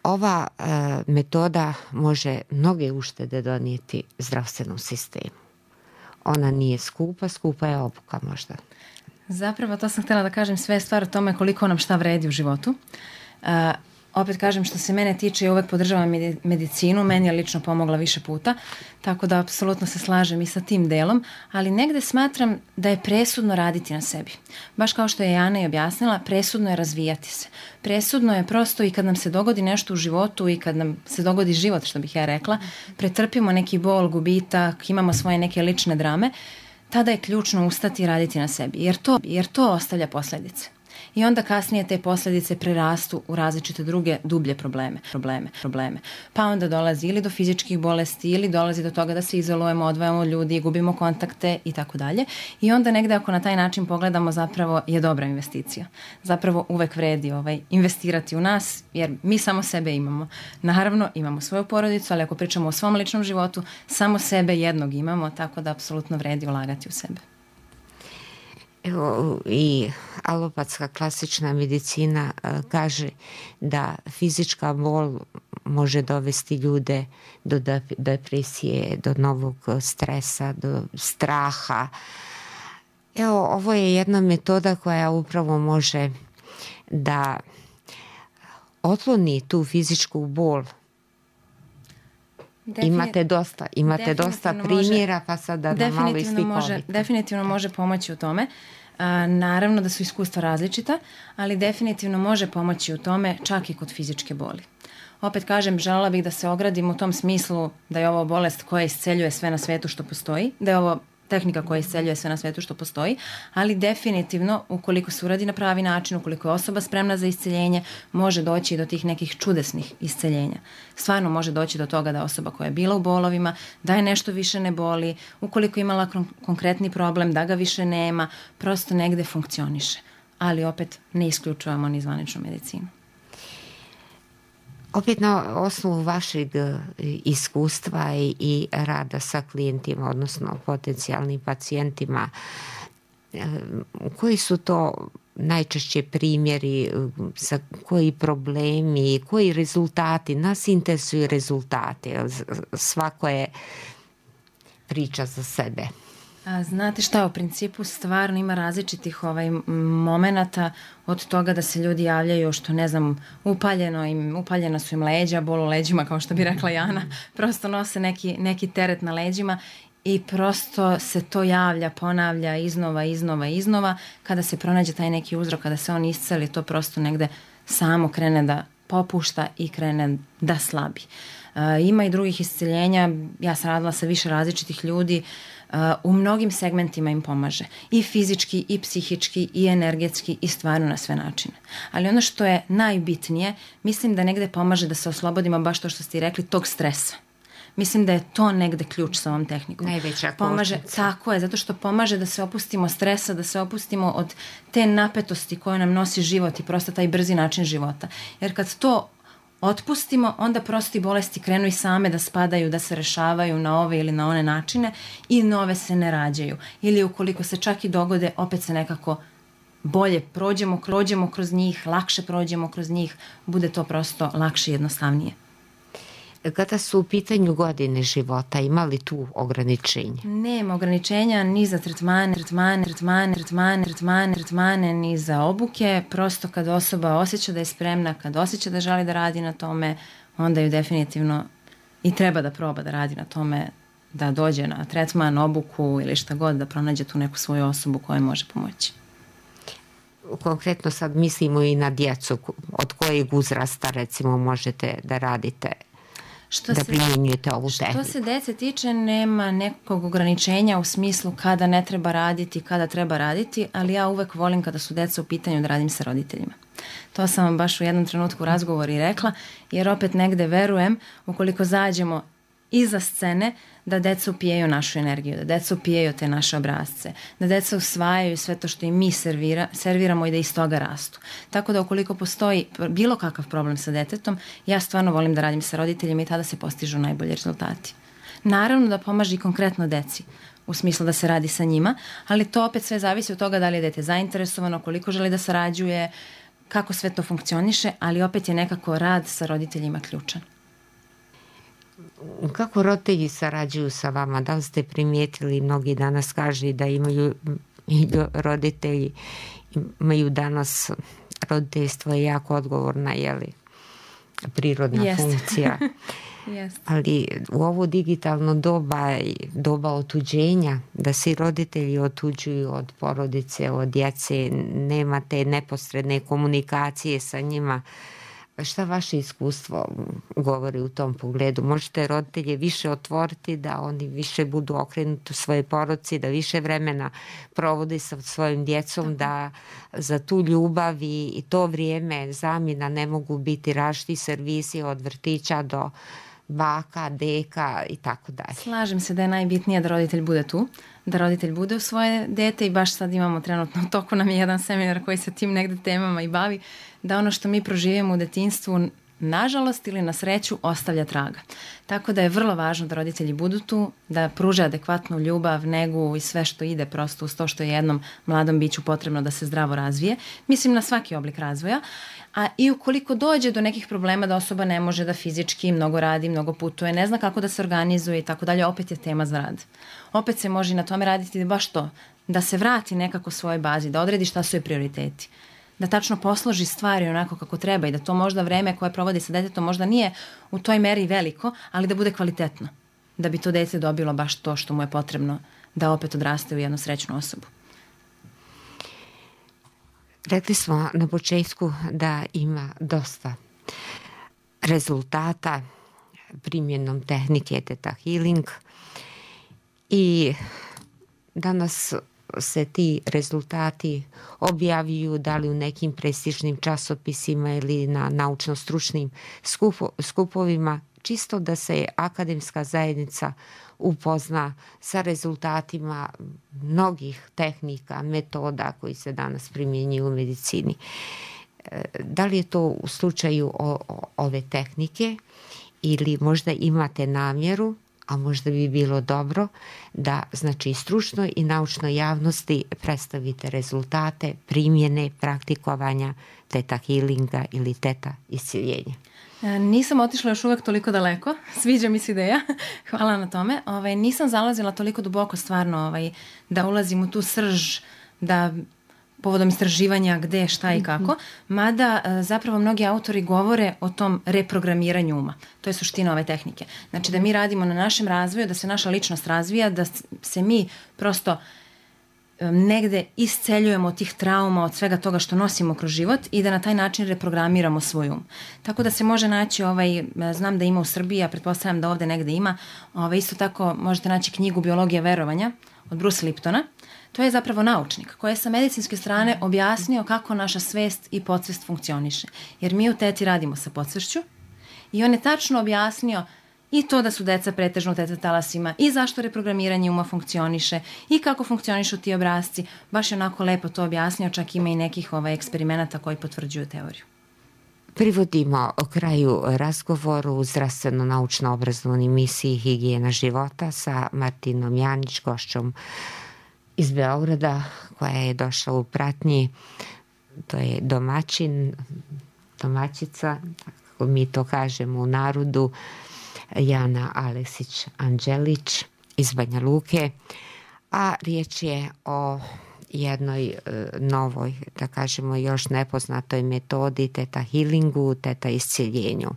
Speaker 3: ova e, metoda može mnoge uštede donijeti zdravstvenom sistemu. Ona nije skupa, skupa je obuka možda.
Speaker 4: Zapravo to sam htjela da kažem, sve je stvar o tome koliko nam šta vredi u životu. Uh, opet kažem, što se mene tiče, ja uvek podržavam medicinu, meni je lično pomogla više puta, tako da apsolutno se slažem i sa tim delom, ali negde smatram da je presudno raditi na sebi. Baš kao što je Jana i objasnila, presudno je razvijati se. Presudno je prosto i kad nam se dogodi nešto u životu i kad nam se dogodi život, što bih ja rekla, pretrpimo neki bol, gubitak, imamo svoje neke lične drame, tada je ključno ustati i raditi na sebi, jer to, jer to ostavlja posljedice. I onda kasnije te posljedice prerastu u različite druge dublje probleme, probleme, probleme. Pa onda dolazi ili do fizičkih bolesti ili dolazi do toga da se izolujemo, odvajamo ljudi, gubimo kontakte i tako dalje. I onda negde ako na taj način pogledamo, zapravo je dobra investicija. Zapravo uvek vredi ovaj, investirati u nas, jer mi samo sebe imamo. Naravno imamo svoju porodicu, ali ako pričamo o svom ličnom životu, samo sebe jednog imamo, tako da apsolutno vredi ulagati u sebe.
Speaker 3: Evo, i alopatska klasična medicina a, kaže da fizička bol može dovesti ljude do depresije, do novog stresa, do straha. Evo, ovo je jedna metoda koja upravo može da otkloni tu fizičku bol. Defini- imate dosta, imate dosta primjera, može, pa sad da nam malo istikovite.
Speaker 4: Definitivno može pomoći u tome. A, naravno da su iskustva različita, ali definitivno može pomoći u tome čak i kod fizičke boli. Opet kažem, želela bih da se ogradim u tom smislu da je ovo bolest koja isceljuje sve na svetu što postoji, da je ovo tehnika koja isceljuje sve na svetu što postoji, ali definitivno ukoliko se uradi na pravi način, ukoliko je osoba spremna za isceljenje, može doći i do tih nekih čudesnih isceljenja. Stvarno može doći do toga da osoba koja je bila u bolovima, da je nešto više ne boli, ukoliko je imala konkretni problem, da ga više nema, prosto negde funkcioniše. Ali opet ne isključujemo ni zvaničnu medicinu.
Speaker 3: Opet na osnovu vašeg iskustva i, i rada sa klijentima, odnosno potencijalnim pacijentima, koji su to najčešće primjeri, sa koji problemi, koji rezultati, nas interesuju rezultati, svako je priča za sebe.
Speaker 4: A, znate šta, u principu stvarno ima različitih ovaj, momenata od toga da se ljudi javljaju što ne znam, upaljeno im, upaljena su im leđa, bol u leđima kao što bi rekla Jana, prosto nose neki, neki teret na leđima i prosto se to javlja, ponavlja iznova, iznova, iznova. Kada se pronađe taj neki uzrok, kada se on isceli, to prosto negde samo krene da popušta i krene da slabi. Uh, ima i drugih isceljenja, ja sam radila sa više različitih ljudi, uh, u mnogim segmentima im pomaže. I fizički, i psihički, i energetski, i stvarno na sve načine. Ali ono što je najbitnije, mislim da negde pomaže da se oslobodimo, baš to što ste rekli, tog stresa. Mislim da je to negde ključ sa ovom tehnikom.
Speaker 3: Najveća
Speaker 4: pomaže, tako je, zato što pomaže da se opustimo stresa, da se opustimo od te napetosti koje nam nosi život i prosto taj brzi način života. Jer kad to otpustimo, onda prosto i bolesti krenu i same da spadaju, da se rešavaju na ove ili na one načine i nove se ne rađaju. Ili ukoliko se čak i dogode, opet se nekako bolje prođemo, prođemo kroz njih, lakše prođemo kroz njih, bude to prosto lakše i jednostavnije.
Speaker 3: Kada su u pitanju godine života, ima li tu ograničenja?
Speaker 4: Nema ograničenja ni za tretmane, tretmane, tretmane, tretmane, tretmane, tretmane, ni za obuke. Prosto kad osoba osjeća da je spremna, kad osjeća da želi da radi na tome, onda ju definitivno i treba da proba da radi na tome, da dođe na tretman, obuku ili šta god, da pronađe tu neku svoju osobu koja može pomoći.
Speaker 3: Konkretno sad mislimo i na djecu, od kojeg uzrasta recimo možete da radite,
Speaker 4: Što
Speaker 3: da
Speaker 4: se,
Speaker 3: primjenjujete ovu tehniku?
Speaker 4: Što se dece tiče, nema nekog ograničenja u smislu kada ne treba raditi, kada treba raditi, ali ja uvek volim kada su deca u pitanju da radim sa roditeljima. To sam vam baš u jednom trenutku u razgovoru i rekla, jer opet negde verujem, ukoliko zađemo iza scene, da deca upijaju našu energiju, da deca upijaju te naše obrazce, da deca usvajaju sve to što im mi servira, serviramo i da iz toga rastu. Tako da ukoliko postoji bilo kakav problem sa detetom, ja stvarno volim da radim sa roditeljima i tada se postižu najbolji rezultati. Naravno da pomaže i konkretno deci, u smislu da se radi sa njima, ali to opet sve zavisi od toga da li je dete zainteresovano, koliko želi da sarađuje, kako sve to funkcioniše, ali opet je nekako rad sa roditeljima ključan.
Speaker 3: Kako roditelji sarađuju sa vama? Da li ste primijetili, mnogi danas kažu da imaju i roditelji, imaju danas, roditeljstvo je jako odgovorna, jeli, prirodna
Speaker 4: Jest.
Speaker 3: funkcija.
Speaker 4: Yes.
Speaker 3: Ali u ovo digitalno doba, doba otuđenja, da se roditelji otuđuju od porodice, od djece, nema te neposredne komunikacije sa njima. Šta vaše iskustvo govori u tom pogledu? Možete roditelje više otvoriti da oni više budu okrenuti u svoje porodici, da više vremena provode sa svojim djecom, da za tu ljubav i to vrijeme zamjena ne mogu biti različiti servisi od vrtića do baka, deka i tako dalje.
Speaker 4: Slažem se da je najbitnije da roditelj bude tu, da roditelj bude u svoje dete i baš sad imamo trenutno u toku nam je jedan seminar koji se tim negde temama i bavi, da ono što mi proživimo u detinjstvu nažalost ili na sreću ostavlja traga. Tako da je vrlo važno da roditelji budu tu, da pruže adekvatnu ljubav, negu i sve što ide prosto uz to što je jednom mladom biću potrebno da se zdravo razvije. Mislim na svaki oblik razvoja. A i ukoliko dođe do nekih problema da osoba ne može da fizički mnogo radi, mnogo putuje, ne zna kako da se organizuje i tako dalje, opet je tema za rad. Opet se može na tome raditi baš to, da se vrati nekako svojoj bazi, da odredi šta su joj prioriteti. Da tačno posloži stvari onako kako treba i da to možda vreme koje provodi sa detetom možda nije u toj meri veliko, ali da bude kvalitetno. Da bi to dete dobilo baš to što mu je potrebno da opet odraste u jednu srećnu osobu.
Speaker 3: Rekli smo na početku da ima dosta rezultata primjenom tehnike Theta Healing i danas se ti rezultati objavljuju da li u nekim prestižnim časopisima ili na naučno-stručnim skupo, skupovima, čisto da se akademska zajednica upozna sa rezultatima mnogih tehnika, metoda koji se danas primjenjuju u medicini. Da li je to u slučaju o, o, ove tehnike ili možda imate namjeru, a možda bi bilo dobro da znači stručnoj i naučnoj javnosti predstavite rezultate primjene praktikovanja Theta Healinga ili Theta iscjeljenja?
Speaker 4: Nisam otišla još uvek toliko daleko, sviđa mi se ideja, hvala na tome. Ovaj, nisam zalazila toliko duboko stvarno ovaj, da ulazim u tu srž, da povodom istraživanja gde, šta i kako, mada zapravo mnogi autori govore o tom reprogramiranju uma. To je suština ove tehnike. Znači da mi radimo na našem razvoju, da se naša ličnost razvija, da se mi prosto negde isceljujemo od tih trauma, od svega toga što nosimo kroz život i da na taj način reprogramiramo svoj um. Tako da se može naći, ovaj, znam da ima u Srbiji, a pretpostavljam da ovde negde ima, ovaj, isto tako možete naći knjigu Biologija verovanja od Bruce Liptona. To je zapravo naučnik koji je sa medicinske strane objasnio kako naša svest i podsvest funkcioniše. Jer mi u Teti radimo sa podsvešću i on je tačno objasnio i to da su deca pretežno u teta talasima i zašto reprogramiranje uma funkcioniše i kako funkcionišu ti obrasci. Baš je onako lepo to objasnio, čak ima i nekih ovaj, eksperimenata koji potvrđuju teoriju.
Speaker 3: Privodimo o kraju razgovoru u zdravstveno-naučno-obrazovnoj emisiji Higijena života sa Martinom Janić, gošćom iz Beograda, koja je došla u pratnji. To je domaćin, domaćica, kako mi to kažemo u narodu, Jana Aleksić-Anđelić iz Banja Luke, a riječ je o jednoj e, novoj, da kažemo još nepoznatoj metodi Theta Healingu, Theta iscjeljenju.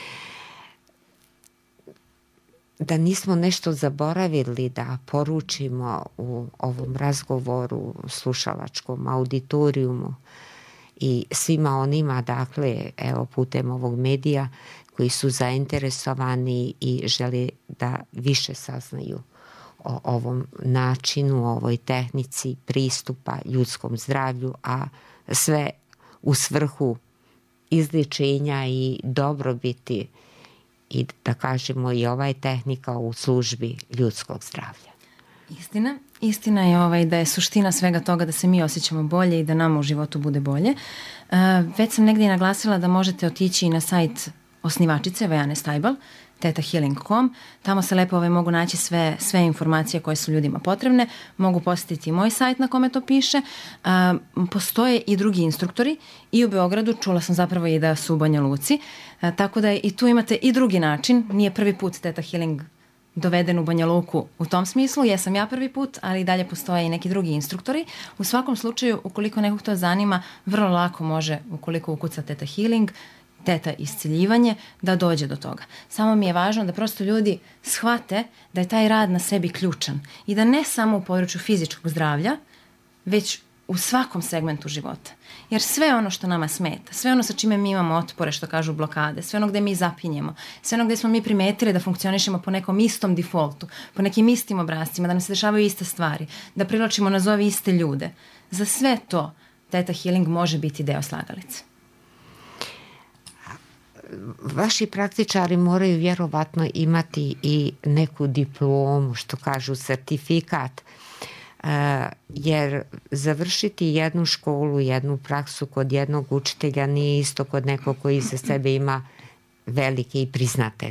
Speaker 3: Da nismo nešto zaboravili da poručimo u ovom razgovoru, slušalačkom auditorijumu i svima onima, dakle, evo putem ovog medija koji su zainteresovani i žele da više saznaju o ovom načinu, o ovoj tehnici pristupa ljudskom zdravlju, a sve u svrhu izlječenja i dobrobiti i da kažemo i ova je tehnika u službi ljudskog zdravlja.
Speaker 4: Istina. Istina je ovaj, da je suština svega toga da se mi osjećamo bolje i da nama u životu bude bolje. Uh, već sam negdje naglasila da možete otići i na sajt osnivačice Vajane Stajbal, teta healing dot com. Tamo se lepo ovaj, mogu naći sve, sve informacije koje su ljudima potrebne. Mogu posjetiti i moj sajt na kome to piše. A, postoje i drugi instruktori i u Beogradu, čula sam zapravo i da su u Banja Luci. A, tako da i tu imate i drugi način. Nije prvi put Teta Healing doveden u Banja Luku u tom smislu. Jesam ja prvi put, ali i dalje postoje i neki drugi instruktori. U svakom slučaju, ukoliko nekog to zanima, vrlo lako može, ukoliko ukuca Teta Healing, teta isciljivanje, da dođe do toga. Samo mi je važno da prosto ljudi shvate da je taj rad na sebi ključan i da ne samo u području fizičkog zdravlja, već u svakom segmentu života. Jer sve ono što nama smeta, sve ono sa čime mi imamo otpore, što kažu blokade, sve ono gde mi zapinjemo, sve ono gde smo mi primetili da funkcionišemo po nekom istom defaultu, po nekim istim obrascima, da nam se dešavaju iste stvari, da privlačimo nazovi iste ljude. Za sve to Teta Healing može biti deo slagalice.
Speaker 3: Vaši praktičari moraju vjerovatno imati i neku diplomu, što kažu sertifikat, uh, jer završiti jednu školu, jednu praksu kod jednog učitelja nije isto kod nekog koji za sebe ima velike i priznate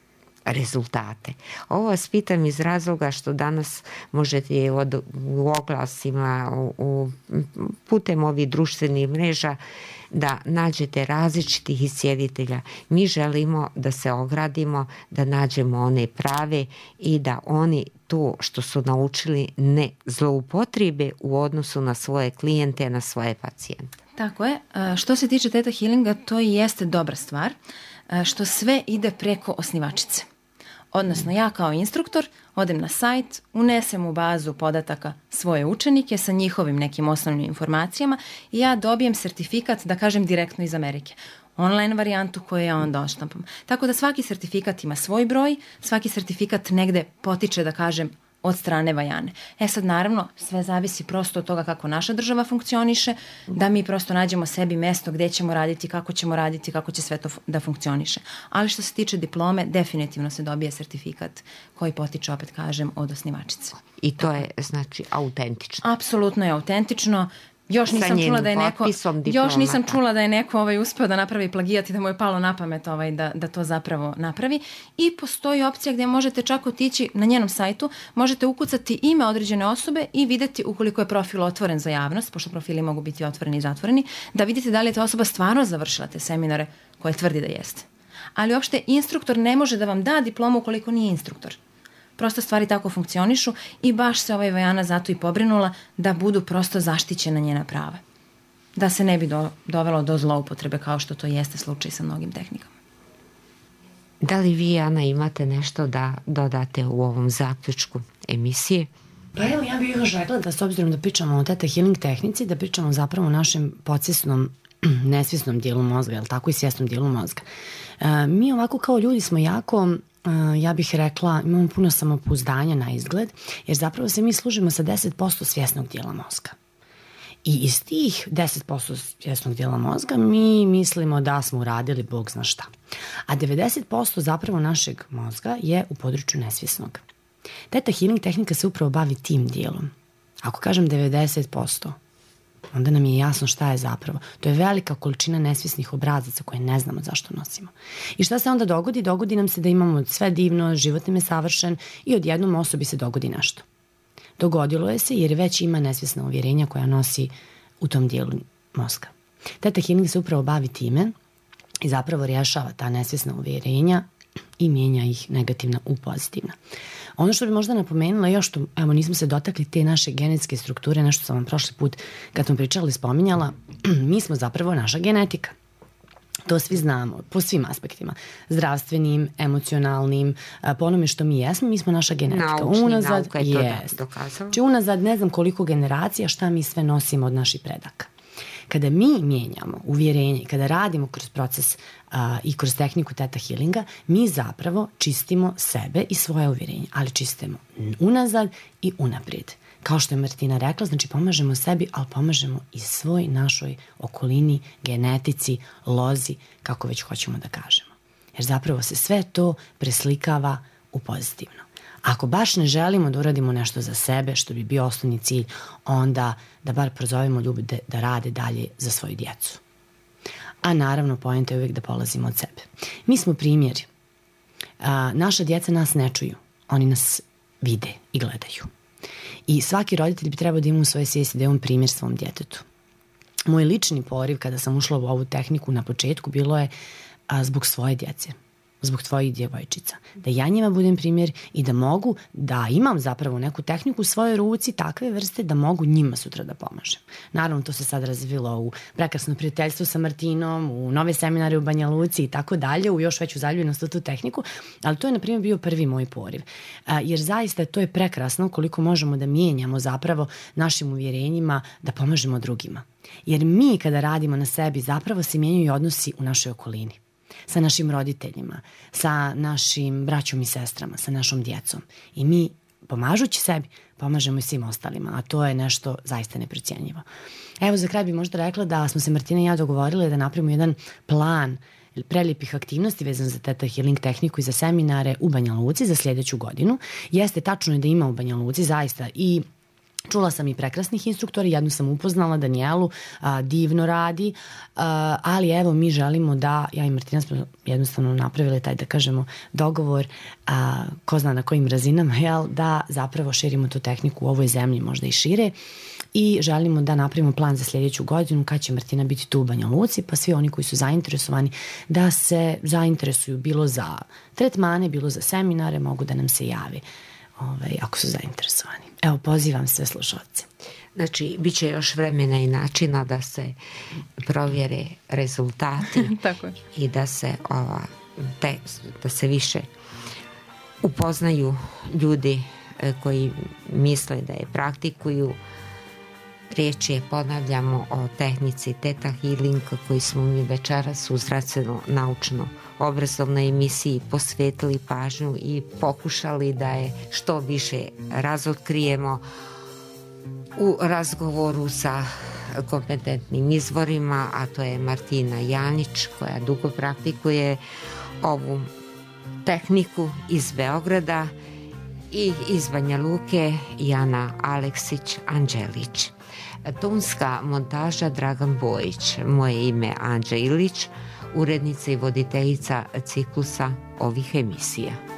Speaker 3: rezultate. Ovo vas pitam iz razloga što danas možete od, u oglasima, u, u, putem ovih društvenih mreža da nađete različitih iscijelitelja. Mi želimo da se ogradimo, da nađemo one prave i da oni to što su naučili ne zloupotrebe u odnosu na svoje klijente, na svoje pacijente.
Speaker 4: Tako je. Što se tiče Teta Healinga, to i jeste dobra stvar, što sve ide preko osnivačice. Odnosno, ja kao instruktor odem na sajt, unesem u bazu podataka svoje učenike sa njihovim nekim osnovnim informacijama i ja dobijem sertifikat, da kažem, direktno iz Amerike. Online varijantu koju ja onda odštampam. Tako da svaki sertifikat ima svoj broj, svaki sertifikat negde potiče, da kažem, od strane Vajane. E sad, naravno, sve zavisi prosto od toga kako naša država funkcioniše, da mi prosto nađemo sebi mesto gde ćemo raditi, kako ćemo raditi, kako će sve to da funkcioniše. Ali što se tiče diplome, definitivno se dobije sertifikat koji potiče, opet kažem, od osnivačice.
Speaker 3: I to je, znači, autentično.
Speaker 4: Apsolutno je autentično. Još nisam čula da je neko još nisam čula da je neko ovaj uspeo da napravi plagijat i da mu je palo na pamet ovaj da da to zapravo napravi. I postoji opcija gdje možete čak otići na njenom sajtu, možete ukucati ime određene osobe i videti ukoliko je profil otvoren za javnost, pošto profili mogu biti otvoreni i zatvoreni, da vidite da li je ta osoba stvarno završila te seminare koje tvrdi da jeste. Ali uopšte instruktor ne može da vam da diplomu ukoliko nije instruktor. Prosto stvari tako funkcionišu i baš se ovaj Vajana zato i pobrinula da budu prosto zaštićena njena prava. Da se ne bi do, dovelo do zloupotrebe kao što to jeste slučaj sa mnogim tehnikama.
Speaker 3: Da li vi, Ana, imate nešto da dodate u ovom zaključku emisije?
Speaker 6: Pa evo, ja bih još rekla da s obzirom da pričamo o Teta Healing tehnici, da pričamo zapravo o našem podsvjesnom, nesvjesnom dijelu mozga, jel tako, i svjesnom dijelu mozga. E, mi ovako kao ljudi smo jako... ja bih rekla, imamo puno samopouzdanja na izgled, jer zapravo se mi služimo sa deset posto svjesnog dijela mozga. I iz tih deset posto svjesnog dijela mozga mi mislimo da smo uradili Bog zna šta. A devedeset posto zapravo našeg mozga je u području nesvjesnog. Teta Healing tehnika se upravo bavi tim dijelom. Ako kažem devedeset posto, onda nam je jasno šta je zapravo. To je velika količina nesvjesnih obrazaca koje ne znamo zašto nosimo. I šta se onda dogodi? Dogodi nam se da imamo sve divno, život nam je savršen i odjednom osobi se dogodi nešto. Dogodilo je se jer već ima nesvjesna uvjerenja koja nosi u tom dijelu mozga. Teta Healing se upravo bavi time i zapravo rješava ta nesvjesna uvjerenja i mijenja ih negativna u pozitivna. Ono što bi možda napomenula još, što, evo, nismo se dotakli te naše genetske strukture, nešto sam vam prošli put kad smo pričali spominjala, mi smo zapravo naša genetika. To svi znamo, po svim aspektima. Zdravstvenim, emocionalnim, po onome što mi jesmo, mi smo naša genetika.
Speaker 3: Naučni,
Speaker 6: unazad,
Speaker 3: nauka je to
Speaker 6: jest.
Speaker 3: dokazala.
Speaker 6: Či unazad ne znam koliko generacija šta mi sve nosimo od naših predaka. Kada mi mijenjamo uvjerenje, kada radimo kroz proces a, i kroz tehniku Teta Healinga, mi zapravo čistimo sebe i svoje uvjerenje, ali čistimo unazad i unaprijed. Kao što je Martina rekla, znači pomažemo sebi, ali pomažemo i svoj našoj okolini, genetici, lozi, kako već hoćemo da kažemo. Jer zapravo se sve to preslikava u pozitivno. Ako baš ne želimo da uradimo nešto za sebe, što bi bio osnovni cilj, onda da bar prozovemo ljude da rade dalje za svoju djecu. A naravno, poenta je uvijek da polazimo od sebe. Mi smo primjeri. A, naša djeca nas ne čuju, oni nas vide i gledaju. I svaki roditelj bi trebao da ima u svojoj svijesti da je on primjer svom djetetu. Moj lični poriv kada sam ušla u ovu tehniku na početku bilo je a, zbog svoje djece, zbog tvojih djevojčica. Da ja njima budem primjer i da mogu, da imam zapravo neku tehniku u svojoj ruci takve vrste da mogu njima sutra da pomažem. Naravno, to se sad razvilo u prekrasno prijateljstvo sa Martinom, u nove seminare u Banja Luci i tako dalje, u još veću zaljubljenost u tu tehniku, ali to je, na primjer, bio prvi moj poriv. A, jer zaista to je prekrasno koliko možemo da mijenjamo zapravo našim uvjerenjima da pomažemo drugima. Jer mi kada radimo na sebi zapravo se mijenjaju odnosi u našoj okolini. Sa našim roditeljima, sa našim braćom i sestrama, sa našom djecom. I mi, pomažući sebi, pomažemo i svim ostalima, a to je nešto zaista neprocjenjivo. Evo, za kraj bi možda rekla da smo se Martina i ja dogovorile da napravimo jedan plan prelijepih aktivnosti vezan za Theta Healing tehniku i za seminare u Banja Luci za sljedeću godinu. Jeste, tačno je da ima u Banja Luci zaista i čula sam i prekrasnih instruktora, jednu sam upoznala, Danijelu, a, divno radi, a, ali evo mi želimo da, ja i Martina smo jednostavno napravili taj, da kažemo, dogovor, a, ko zna na kojim razinama, jel, da zapravo širimo tu tehniku u ovoj zemlji, možda i šire, i želimo da napravimo plan za sljedeću godinu kad će Martina biti tu u Banja Luci, pa svi oni koji su zainteresovani da se zainteresuju bilo za tretmane, bilo za seminare, mogu da nam se javi. Ovaj, ako su zainteresovani. Evo, pozivam sve slušalce.
Speaker 3: Znači, bit će još vremena i načina da se provjere rezultati
Speaker 4: Tako je.
Speaker 3: I da se, ova, te, da se više upoznaju ljudi koji misle da je praktikuju. Riječ je, ponavljamo, o tehnici Theta Healing koji smo mi večeras u zdravstveno-naučno obrazovnoj emisiji posvetili pažnju i pokušali da je što više razotkrijemo u razgovoru sa kompetentnim izvorima, a to je Martina Janić koja dugo praktikuje ovu tehniku iz Beograda i iz Banja Luke Jana Aleksić-Anđelić. Tonska montaža Dragan Bojić, moje ime Anđa Ilić, urednica i voditeljica ciklusa ovih emisija.